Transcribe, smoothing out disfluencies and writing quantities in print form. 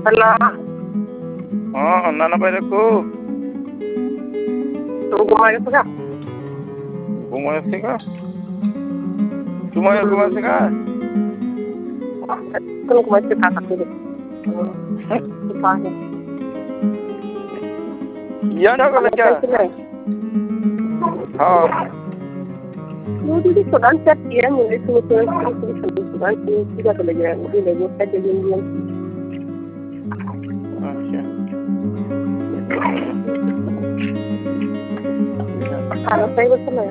Hello. Nana pai ko. Tu gumai ka? Gumai ka? Tumay gumai ka? Kung gumai ka kasi. Yan ako kya? हाँ मुझे भी सुधार check किया मुझे सुधार किया चले गया मुझे लगो है टेलीविजन अच्छा खाना सही बस